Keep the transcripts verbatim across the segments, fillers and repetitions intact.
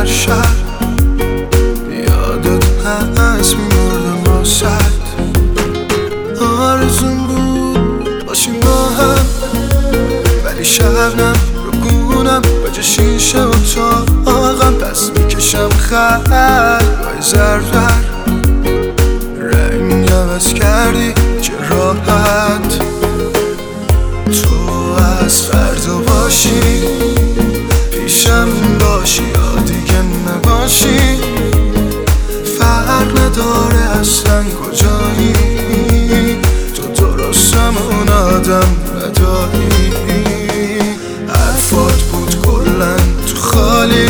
شب یادت هست میمردم واسد. آرزون بود باشیم با هم، ولی شبنم رو گونم بجا شیشه و تاقم. پس میکشم خط رای زرور، رنگ عوض کردی چه راحت. تو از فردا باشی پیشم باشی یا دیگه نباشی، فرق نداره اصلا کجایی. تو درستم اون آدم نداری. حرفات بود کلن تو خالی،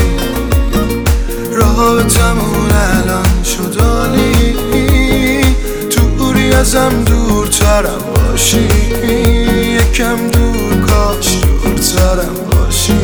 رابطمون الان شد عالی. دوری ازم دورترم باشی، یکم دور کاش دورترم باشی.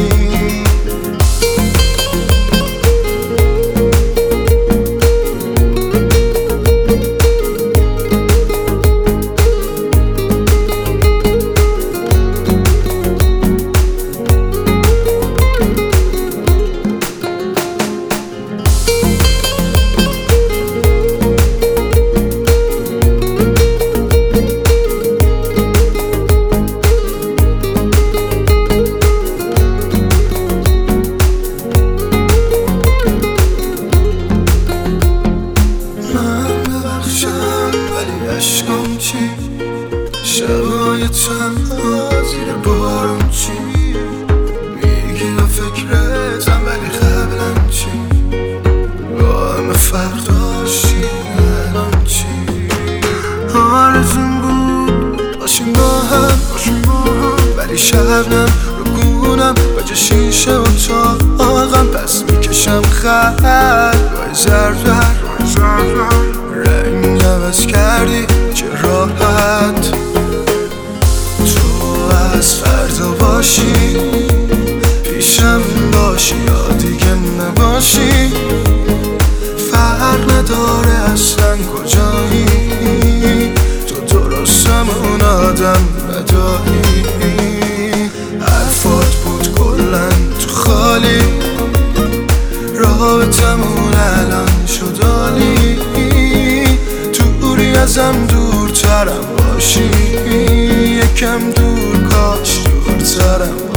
عشقم چی؟ شبای تنها زیر بارون چی؟ میگی و فکرتم ولی قبلم چی؟ با همه فرق داشتی الان چی؟ آرزون بود باشیم با هم، ولی شبنم رو گونم بجا شیشه و تاقم. پس میکشم خط رای زرور، رنگ عوض کردی چه راحت. تو از فردا باشی پیشم باشی یا دیگه نباشی، فرق نداره اصلا کجایی. تو درستم اون آدم نداری. حرفات بود کلن تو خالی، رابطمون الان شد عالی. دوری ازم دورترم باشی، یکم دور کاش دورترم باشی.